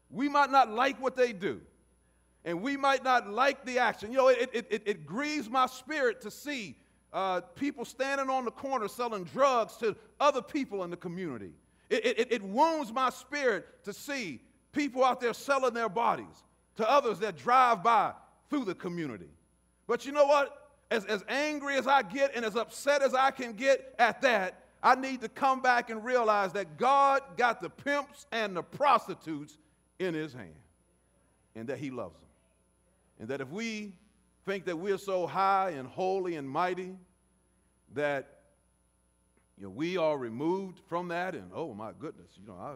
We might not like what they do, and we might not like the action. You know, it grieves my spirit to see people standing on the corner selling drugs to other people in the community. It wounds my spirit to see people out there selling their bodies to others that drive by through the community. But you know what? As angry as I get and as upset as I can get at that, I need to come back and realize that God got the pimps and the prostitutes in his hand, and that he loves them. And that if we think that we're so high and holy and mighty that we are removed from that, and oh my goodness,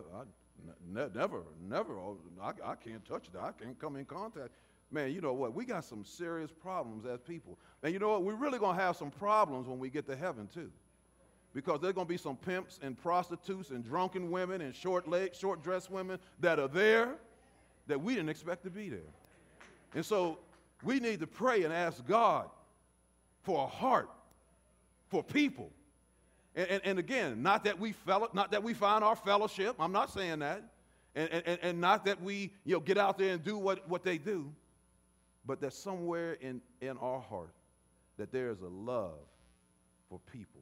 I can't touch that. I can't come in contact. Man, you know what? We got some serious problems as people. And you know what? We're really going to have some problems when we get to heaven too. Because there's going to be some pimps and prostitutes and drunken women and short-dressed women that are there that we didn't expect to be there. And so we need to pray and ask God for a heart for people. And again, not that we find our fellowship. I'm not saying that. And not that we get out there and do what they do. But that somewhere in our heart that there is a love for people.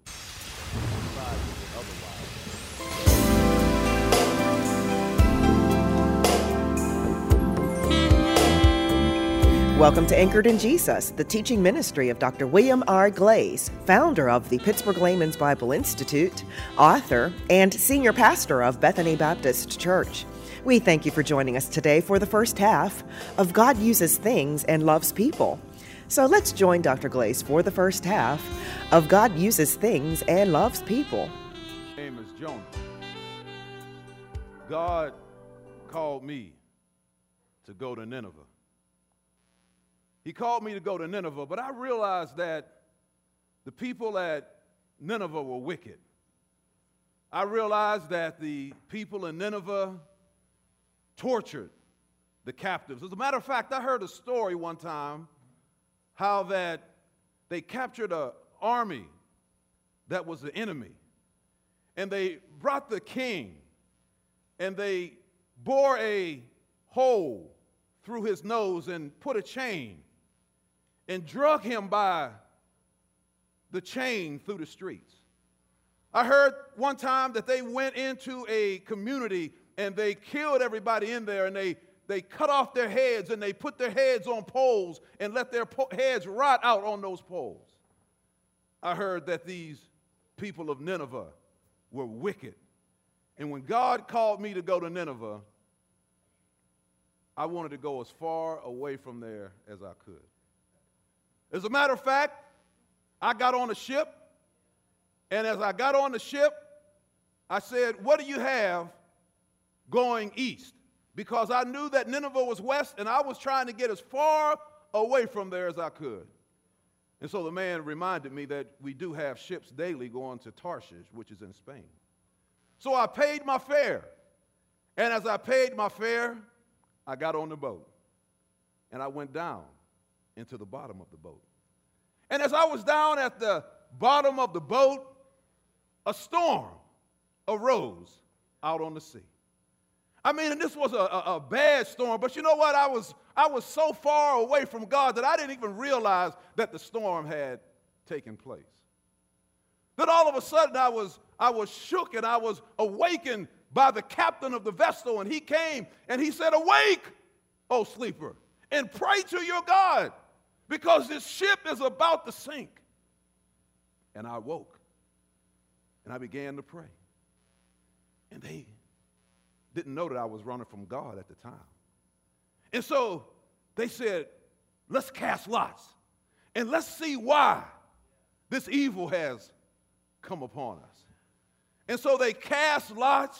Welcome to Anchored in Jesus, the teaching ministry of Dr. William R. Glaze, founder of the Pittsburgh Layman's Bible Institute, author, and senior pastor of Bethany Baptist Church. We thank you for joining us today for the first half of God Uses Things and Loves People. So let's join Dr. Glaze for the first half of God Uses Things and Loves People. My name is Jonah. God called me to go to Nineveh. He called me to go to Nineveh, but I realized that the people at Nineveh were wicked. I realized that the people in Nineveh tortured the captives. As a matter of fact, I heard a story one time how that they captured an army that was the enemy. And they brought the king, and they bore a hole through his nose and put a chain and drug him by the chain through the streets. I heard one time that they went into a community and they killed everybody in there, and they cut off their heads and they put their heads on poles and let their heads rot out on those poles. I heard that these people of Nineveh were wicked. And when God called me to go to Nineveh, I wanted to go as far away from there as I could. As a matter of fact, I got on a ship, and as I got on the ship, I said, "What do you have going east?" Because I knew that Nineveh was west, and I was trying to get as far away from there as I could. And so the man reminded me that we do have ships daily going to Tarshish, which is in Spain. So I paid my fare. And as I paid my fare, I got on the boat. And I went down into the bottom of the boat. And as I was down at the bottom of the boat, a storm arose out on the sea. I mean, and this was a bad storm, but you know what? I was so far away from God that I didn't even realize that the storm had taken place. Then all of a sudden I was shook, and I was awakened by the captain of the vessel, and he came and he said, "Awake, O sleeper, and pray to your God, because this ship is about to sink." And I woke, and I began to pray. And they didn't know that I was running from God at the time. And so they said, "Let's cast lots, and let's see why this evil has come upon us." And so they cast lots,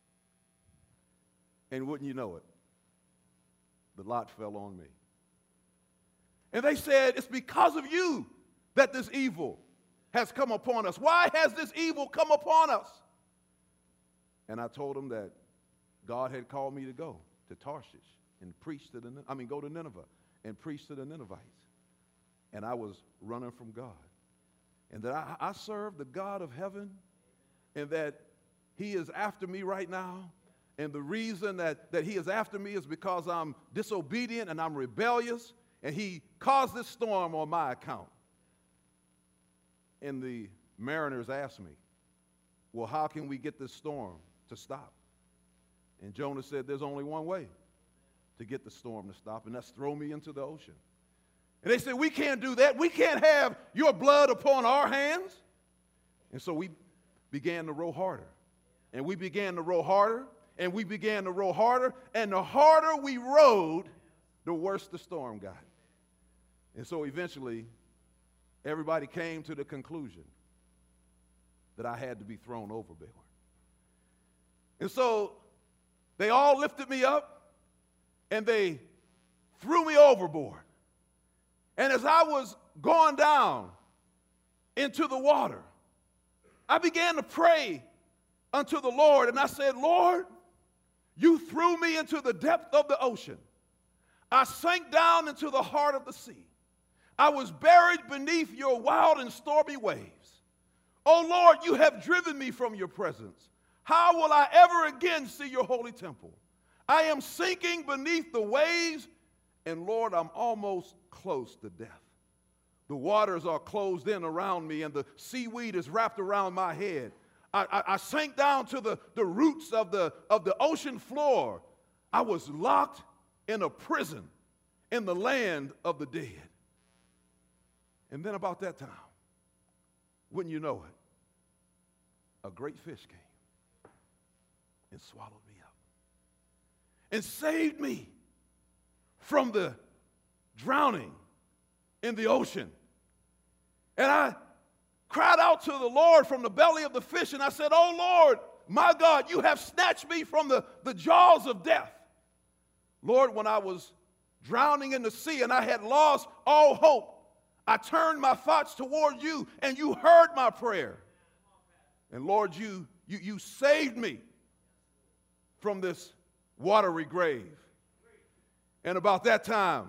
and wouldn't you know it, the lot fell on me. And they said, "It's because of you that this evil has come upon us. Why has this evil come upon us?" And I told them that God had called me to go to Tarshish and go to Nineveh and preach to the Ninevites. And I was running from God. And that I serve the God of heaven, and that he is after me right now, And the reason that he is after me is because I'm disobedient and I'm rebellious, and he caused this storm on my account. And the mariners asked me, well, how can we get this storm to stop? And Jonah said, there's only one way to get the storm to stop, and that's throw me into the ocean. And they said, we can't do that. We can't have your blood upon our hands. And so we began to row harder. And we began to row harder, and we began to row harder. And the harder we rowed, the worse the storm got. And so eventually, everybody came to the conclusion that I had to be thrown overboard. And so they all lifted me up, and they threw me overboard. And as I was going down into the water, I began to pray unto the Lord, and I said, Lord, you threw me into the depth of the ocean. I sank down into the heart of the sea. I was buried beneath your wild and stormy waves. Oh Lord, you have driven me from your presence. How will I ever again see your holy temple? I am sinking beneath the waves, and Lord, I'm almost close to death. The waters are closed in around me, and the seaweed is wrapped around my head. I sank down to the roots of the ocean floor. I was locked in a prison in the land of the dead. And then about that time, wouldn't you know it, a great fish came and swallowed me up and saved me from the drowning in the ocean. And I cried out to the Lord from the belly of the fish, and I said, oh Lord, my God, you have snatched me from the jaws of death. Lord, when I was drowning in the sea and I had lost all hope, I turned my thoughts toward you, and you heard my prayer. And Lord, you saved me from this watery grave. And about that time,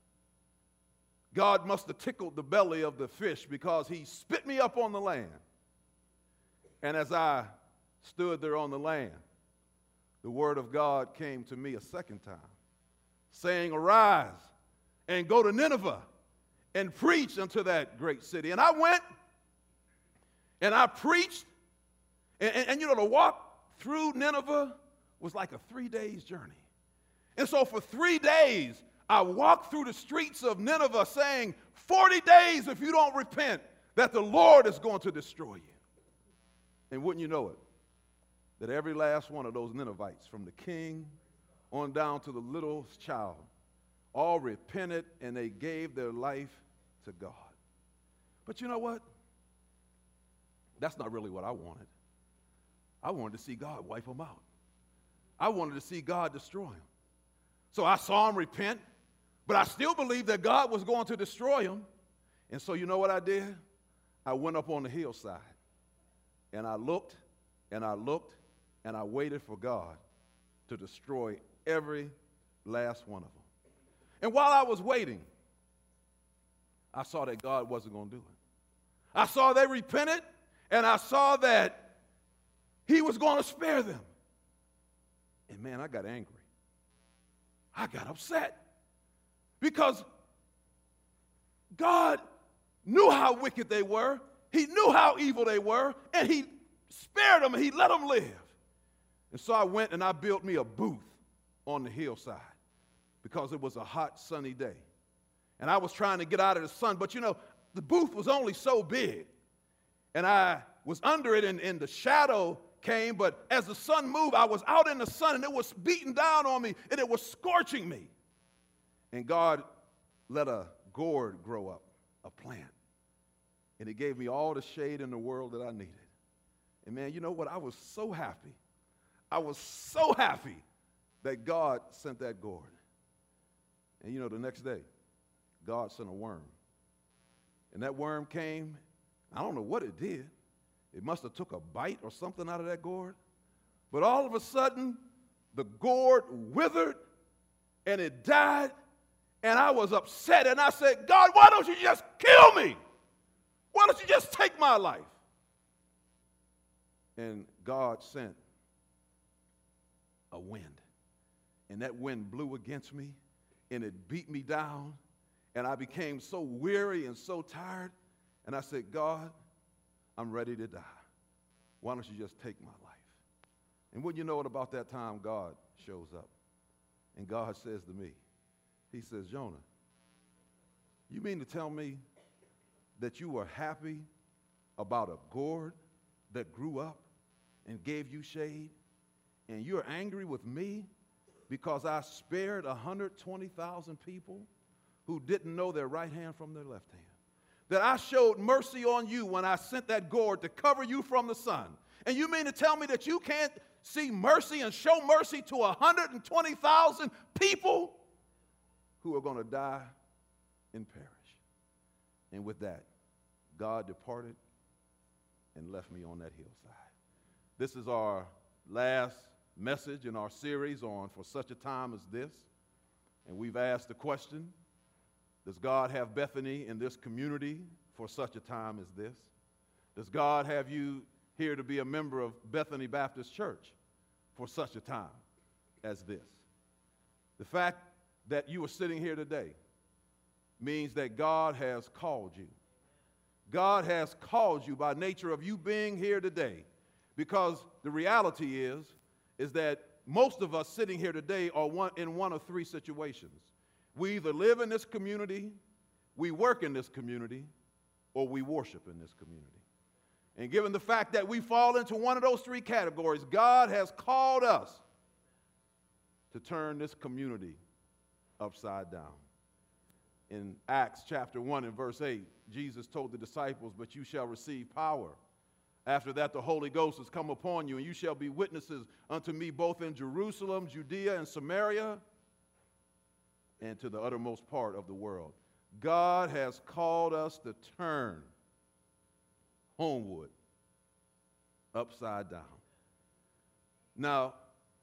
God must have tickled the belly of the fish, because he spit me up on the land. And as I stood there on the land, the word of God came to me a second time, saying, arise and go to Nineveh and preach unto that great city. And I went and I preached, and you know, to walk through Nineveh was like a 3 days journey. And so for 3 days, I walked through the streets of Nineveh saying, 40 days if you don't repent, that the Lord is going to destroy you. And wouldn't you know it, that every last one of those Ninevites, from the king on down to the littlest child, all repented and they gave their life to God. But you know what? That's not really what I wanted. I wanted to see God wipe them out. I wanted to see God destroy them. So I saw them repent, but I still believed that God was going to destroy them. And so you know what I did? I went up on the hillside, and I looked, and I looked, and I waited for God to destroy every last one of them. And while I was waiting, I saw that God wasn't going to do it. I saw they repented, and I saw that he was going to spare them. And man, I got angry. I got upset, because God knew how wicked they were. He knew how evil they were, and he spared them, and he let them live. And so I went and I built me a booth on the hillside, because it was a hot, sunny day. And I was trying to get out of the sun, but you know, the booth was only so big. And I was under it, and the shadow came, but as the sun moved, I was out in the sun, and it was beating down on me, and it was scorching me. And God let a gourd grow up, a plant. And it gave me all the shade in the world that I needed. And man, you know what? I was so happy. I was so happy that God sent that gourd. And you know, the next day, God sent a worm. And that worm came, I don't know what it did. It must have took a bite or something out of that gourd. But all of a sudden, the gourd withered, and it died. And I was upset, and I said, God, why don't you just kill me? Why don't you just take my life? And God sent a wind. And that wind blew against me, and it beat me down, and I became so weary and so tired. And I said, God, I'm ready to die. Why don't you just take my life? And wouldn't you know it, about that time, God shows up. And God says to me, he says, Jonah, you mean to tell me that you were happy about a gourd that grew up and gave you shade, and you're angry with me because I spared 120,000 people who didn't know their right hand from their left hand? That I showed mercy on you when I sent that gourd to cover you from the sun. And you mean to tell me that you can't see mercy and show mercy to 120,000 people who are going to die and perish? And with that, God departed and left me on that hillside. This is our last message in our series on For Such a Time as This. And we've asked the question, does God have Bethany in this community for such a time as this? Does God have you here to be a member of Bethany Baptist Church for such a time as this? The fact that you are sitting here today means that God has called you. God has called you by nature of you being here today, because the reality is that most of us sitting here today are in one of three situations. We either live in this community, we work in this community, or we worship in this community. And given the fact that we fall into one of those three categories, God has called us to turn this community upside down. In Acts chapter 1 and verse 8, Jesus told the disciples, but you shall receive power. After that, the Holy Ghost has come upon you, and you shall be witnesses unto me both in Jerusalem, Judea, and Samaria, and to the uttermost part of the world. God has called us to turn Homewood upside down. Now,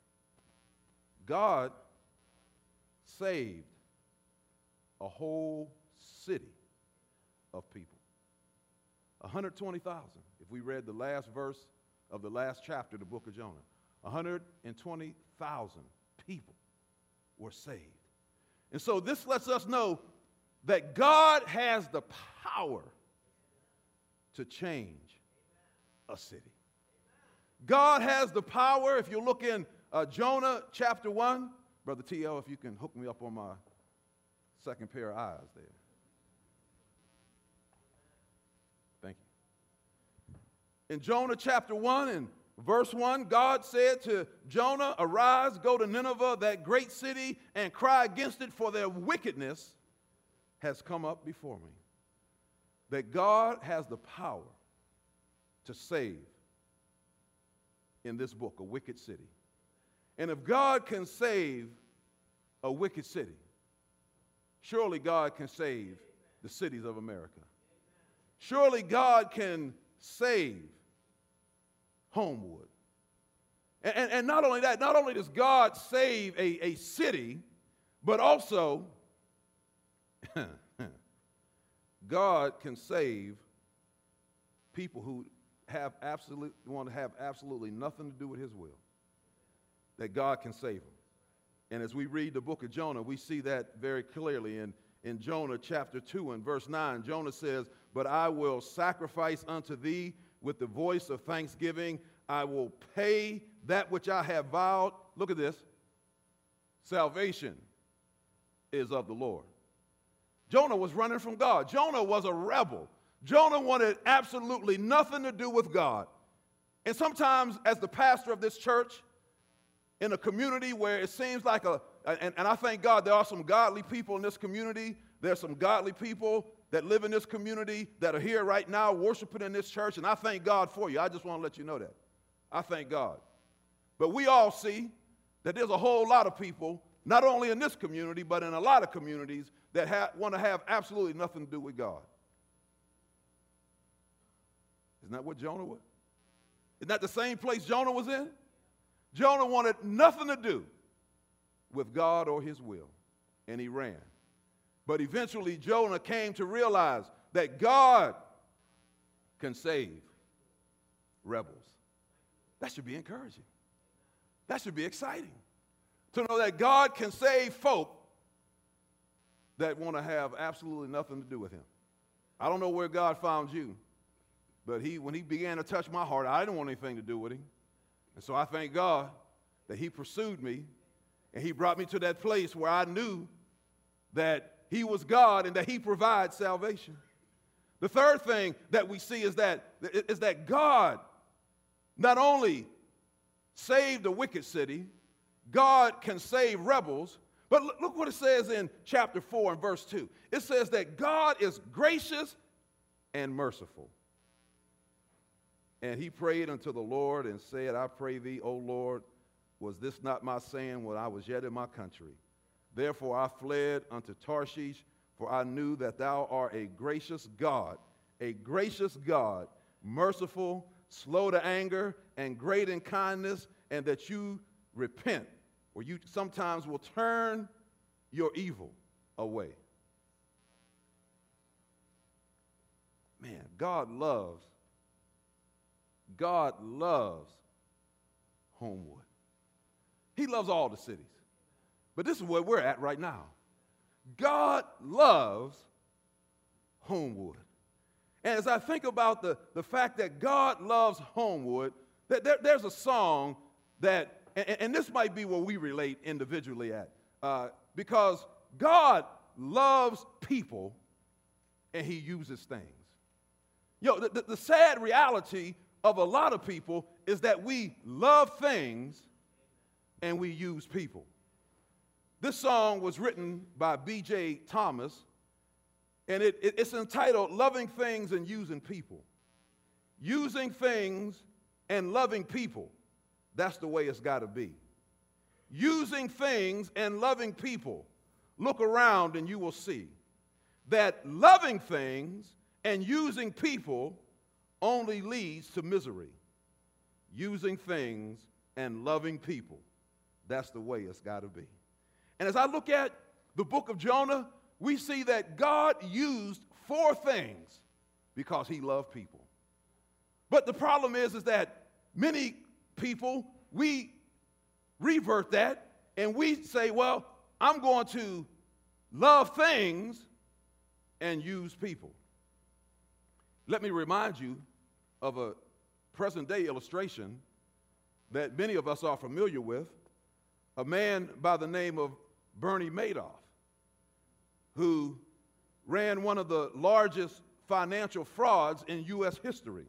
God saved a whole city of people. 120,000. If we read the last verse of the last chapter of the book of Jonah, 120,000 people were saved. And so this lets us know that God has the power to change a city. God has the power. If you look in Jonah chapter 1, Brother T.L., if you can hook me up on my second pair of eyes there. Thank you. In Jonah chapter 1 and verse 1, God said to Jonah, arise, go to Nineveh, that great city, and cry against it, for their wickedness has come up before me. That God has the power to save, in this book, a wicked city. And if God can save a wicked city, surely God can save the cities of America. Surely God can save Homewood. And not only that, not only does God save a city, but also God can save people who want to have absolutely nothing to do with his will. That God can save them. And as we read the book of Jonah, we see that very clearly in Jonah chapter 2 and verse 9. Jonah says, but I will sacrifice unto thee with the voice of thanksgiving. I will pay that which I have vowed. Look at this. Salvation is of the Lord. Jonah was running from God. Jonah was a rebel. Jonah wanted absolutely nothing to do with God. And sometimes as the pastor of this church, in a community where it seems like and I thank God there are some godly people in this community. There are some godly people that live in this community that are here right now worshiping in this church, and I thank God for you. I just want to let you know that. I thank God. But we all see that there's a whole lot of people, not only in this community, but in a lot of communities that want to have absolutely nothing to do with God. Isn't that what Jonah was? Isn't that the same place Jonah was in? Jonah wanted nothing to do with God or his will, and he ran. But eventually Jonah came to realize that God can save rebels. That should be encouraging. That should be exciting. To know that God can save folk that want to have absolutely nothing to do with him. I don't know where God found you, but when he began to touch my heart, I didn't want anything to do with him. And so I thank God that he pursued me, and he brought me to that place where I knew that he was God and that he provides salvation. The third thing that we see is that God not only saved a wicked city, God can save rebels. But look what it says in chapter 4 and verse 2. It says that God is gracious and merciful. And he prayed unto the Lord and said, I pray thee, O Lord, was this not my saying when I was yet in my country? Therefore I fled unto Tarshish, for I knew that thou art a gracious God, merciful, slow to anger, and great in kindness, and that you repent, or you sometimes will turn your evil away. Man, God loves Homewood. He loves all the cities. But this is where we're at right now. God loves Homewood. And as I think about the fact that God loves Homewood, there's a song that, and this might be where we relate individually at, because God loves people and he uses things. You know, the sad reality of a lot of people is that we love things and we use people. This song was written by B.J. Thomas, and it's entitled Loving Things and Using People. Using things and loving people, that's the way it's got to be. Using things and loving people. Look around and you will see that loving things and using people only leads to misery. Using things and loving people, that's the way it's got to be. And as I look at the book of Jonah, we see that God used 4 things because he loved people. But the problem is that many people, we revert that and we say, well, I'm going to love things and use people. Let me remind you of a present-day illustration that many of us are familiar with, a man by the name of Bernie Madoff, who ran one of the largest financial frauds in U.S. history.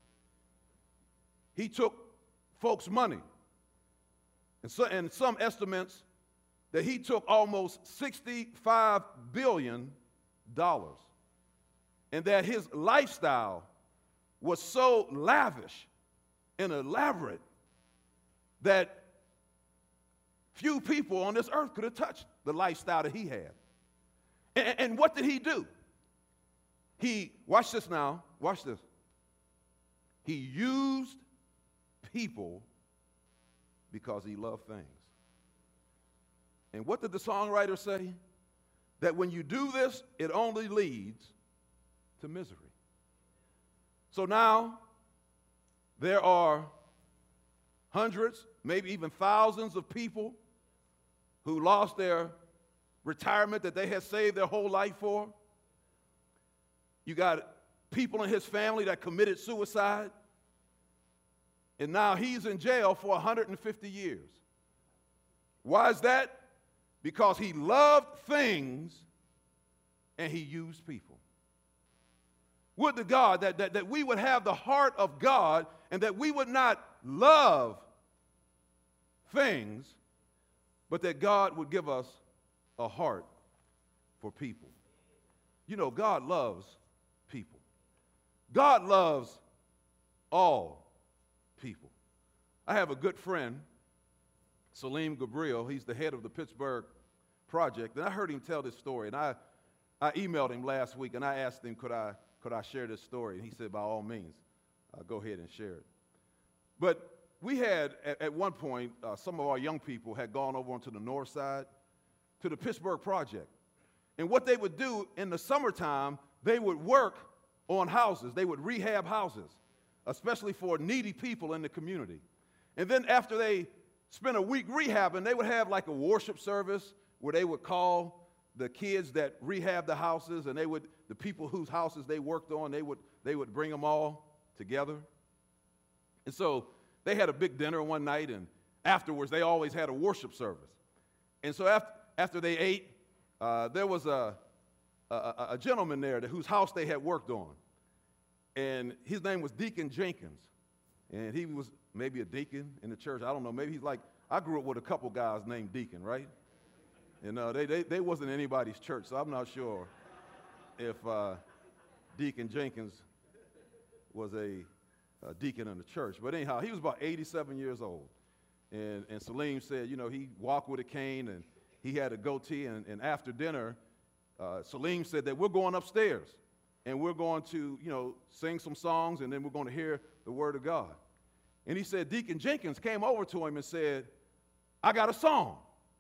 He took folks' money, and some estimates that he took almost $65 billion, and that his lifestyle was so lavish and elaborate that few people on this earth could have touched the lifestyle that he had. And what did he do? Watch this now, watch this. He used people because he loved things. And what did the songwriter say? That when you do this, it only leads to misery. So now, there are hundreds, maybe even thousands of people who lost their retirement that they had saved their whole life for. You got people in his family that committed suicide, and now he's in jail for 150 years. Why is that? Because he loved things and he used people. Would to God that we would have the heart of God and that we would not love things, but that God would give us a heart for people. You know, God loves people. God loves all people. I have a good friend, Salim Gabriel. He's the head of the Pittsburgh Project, and I heard him tell this story, and I emailed him last week, and I asked him, could I share this story? And he said, by all means, go ahead and share it. But we had, at one point, some of our young people had gone over onto the north side to the Pittsburgh Project. And what they would do in the summertime, they would work on houses. They would rehab houses, especially for needy people in the community. And then after they spent a week rehabbing. They would have like a worship service where they would call the kids that rehab the houses, and the people whose houses they worked on, they would bring them all together. And so they had a big dinner one night, and afterwards they always had a worship service. And so after they ate, there was a gentleman there whose house they had worked on, and his name was Deacon Jenkins, and he was maybe a deacon in the church. I don't know. Maybe he's like, I grew up with a couple guys named Deacon, right? And they wasn't anybody's church, so I'm not sure if Deacon Jenkins was a deacon in the church. But anyhow, he was about 87 years old. And Salim said, he walked with a cane, and he had a goatee. And after dinner, Salim said that we're going upstairs, and we're going to, sing some songs, and then we're going to hear the word of God. And he said Deacon Jenkins came over to him and said, I got a song.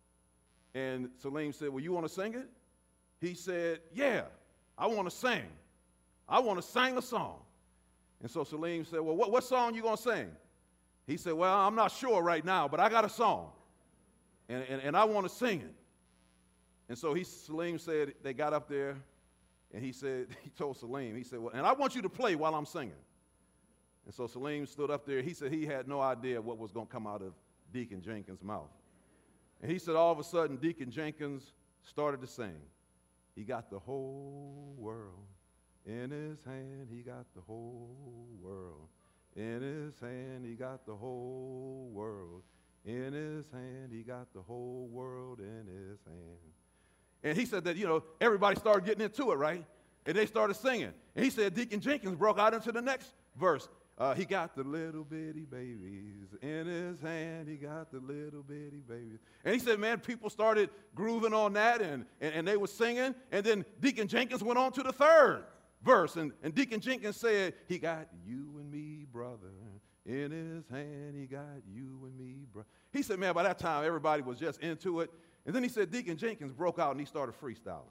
And Salim said, well, you want to sing it? He said, yeah, I want to sing. I want to sing a song. And so Salim said, well, what song you going to sing? He said, well, I'm not sure right now, but I got a song, and I want to sing it. And so Salim said, they got up there, and he told Salim, he said, well, and I want you to play while I'm singing. And so Salim stood up there. He said he had no idea what was going to come out of Deacon Jenkins' mouth. And he said all of a sudden, Deacon Jenkins started to sing. He got the whole world in his hand. He got the whole world in his hand. He got the whole world in his hand. He got the whole world in his hand. And he said that, everybody started getting into it, right? And they started singing. And he said Deacon Jenkins broke out into the next verse. He got the little bitty babies in his hand. He got the little bitty babies. And he said, man, people started grooving on that, and they were singing. And then Deacon Jenkins went on to the third verse. And Deacon Jenkins said, he got you and me, brother, in his hand. He got you and me, brother. He said, man, by that time, everybody was just into it. And then he said Deacon Jenkins broke out, and he started freestyling.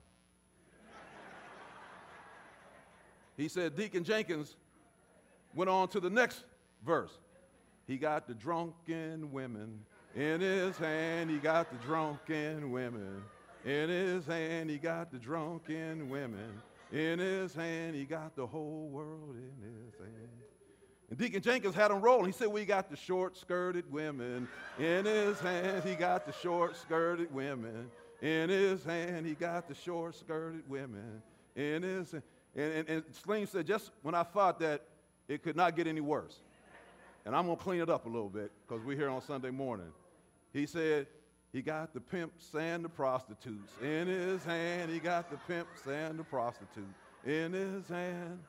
He said Deacon Jenkins went on to the next verse. He got the drunken women in his hand. He got the drunken women in his hand. He got the drunken women in his hand. He got the whole world in his hand. And Deacon Jenkins had him rolling. He said, we got the short-skirted women in his hand. He got the short-skirted women in his hand. He got the short-skirted women in his hand. And Sling said, just when I thought that it could not get any worse, and I'm going to clean it up a little bit because we're here on Sunday morning. He said, he got the pimps and the prostitutes in his hand. He got the pimps and the prostitute in his hand.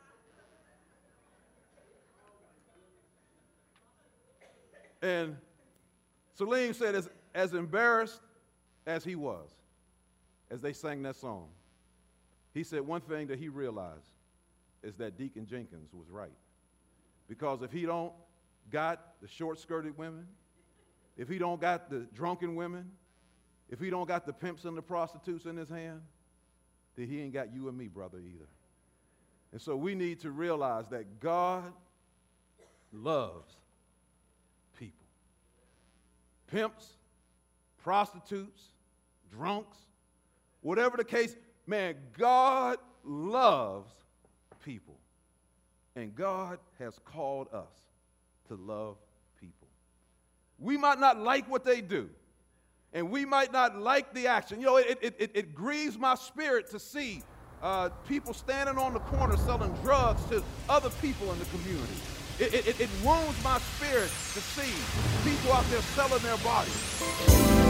And Salim said, as embarrassed as he was, as they sang that song, he said one thing that he realized is that Deacon Jenkins was right. Because if he don't got the short-skirted women, if he don't got the drunken women, if he don't got the pimps and the prostitutes in his hand, then he ain't got you and me, brother, either. And so we need to realize that God loves people. Pimps, prostitutes, drunks, whatever the case, man, God loves people. And God has called us to love people. We might not like what they do, and we might not like the action. It grieves my spirit to see people standing on the corner selling drugs to other people in the community. It wounds my spirit to see people out there selling their bodies.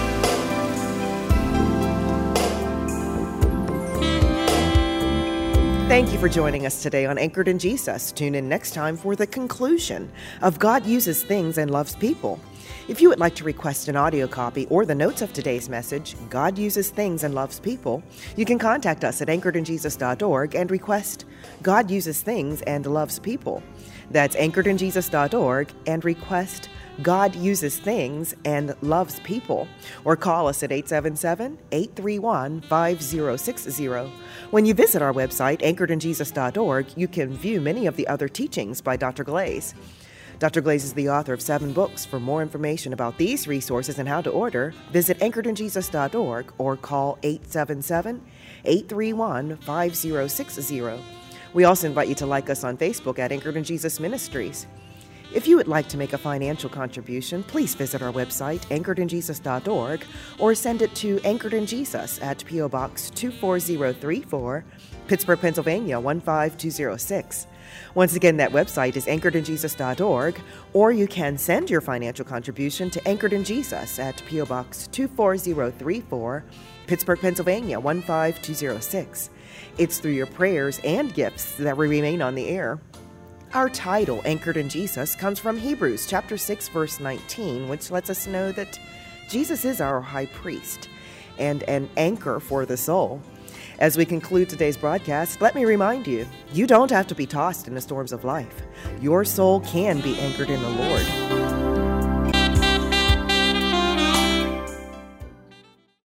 Thank you for joining us today on Anchored in Jesus. Tune in next time for the conclusion of God Uses Things and Loves People. If you would like to request an audio copy or the notes of today's message, God Uses Things and Loves People, you can contact us at anchoredinjesus.org and request God Uses Things and Loves People. That's anchoredinjesus.org and request God Uses Things and Loves People, or call us at 877-831-5060. When you visit our website, anchoredinjesus.org, you can view many of the other teachings by Dr. Glaze. Dr. Glaze is the author of 7 books. For more information about these resources and how to order, visit anchoredinjesus.org or call 877-831-5060. We also invite you to like us on Facebook at Anchored in Jesus Ministries. If you would like to make a financial contribution, please visit our website, anchoredinjesus.org, or send it to Anchored in Jesus at P.O. Box 24034, Pittsburgh, Pennsylvania 15206. Once again, that website is anchoredinjesus.org, or you can send your financial contribution to Anchored in Jesus at P.O. Box 24034, Pittsburgh, Pennsylvania 15206. It's through your prayers and gifts that we remain on the air. Our title, Anchored in Jesus, comes from Hebrews chapter 6, verse 19, which lets us know that Jesus is our high priest and an anchor for the soul. As we conclude today's broadcast, let me remind you, you don't have to be tossed in the storms of life. Your soul can be anchored in the Lord.